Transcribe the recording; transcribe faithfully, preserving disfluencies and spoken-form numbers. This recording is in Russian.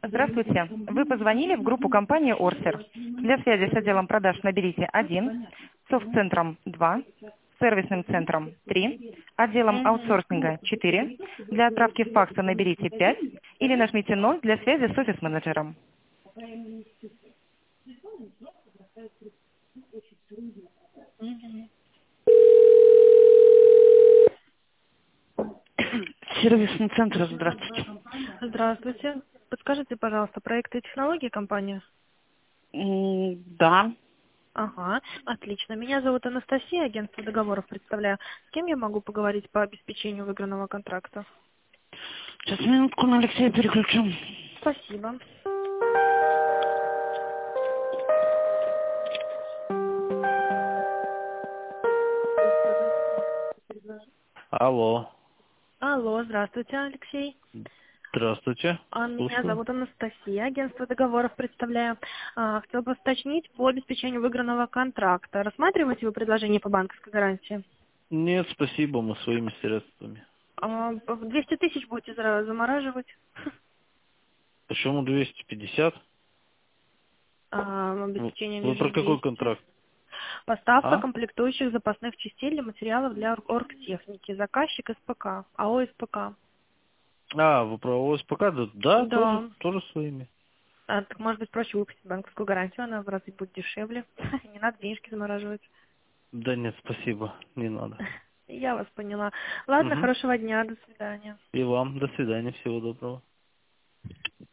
Здравствуйте. Вы позвонили в группу компании Орсер. Для связи с отделом продаж наберите один, софт-центром два, сервисным центром три, отделом Мгм. аутсорсинга четыре, для отправки факса наберите пять или нажмите ноль для связи с офис-менеджером. Мгм. Сервисный центр, здравствуйте. Здравствуйте. Подскажите, пожалуйста, проекты и технологии компания? М, Да. Ага, отлично. Меня зовут Анастасия, агентство договоров представляю. С кем я могу поговорить по обеспечению выигранного контракта? Сейчас минутку на Алексея переключу. Спасибо. Алло. Алло, здравствуйте, Алексей. Здравствуйте. А, Меня Слушаю. зовут Анастасия, агентство договоров представляю. А, Хотела бы уточнить по обеспечению выигранного контракта. Рассматриваете вы предложение по банковской гарантии? Нет, спасибо, мы своими средствами. А, двести тысяч будете за- замораживать? Почему двести пятьдесят? А, Вы обеспечение вы вижу про какой двести. контракт? Поставка А? комплектующих запасных частей для материалов для ор- оргтехники. Заказчик СПК, АО СПК. А, вы про ОСПК? Да, да, тоже, Да. тоже своими. А, так может быть проще выпустить банковскую гарантию, она в разы будет дешевле. Не надо денежки замораживать. Да нет, спасибо, не надо. Я вас поняла. Ладно, Угу. хорошего дня, до свидания. И вам, до свидания, всего доброго.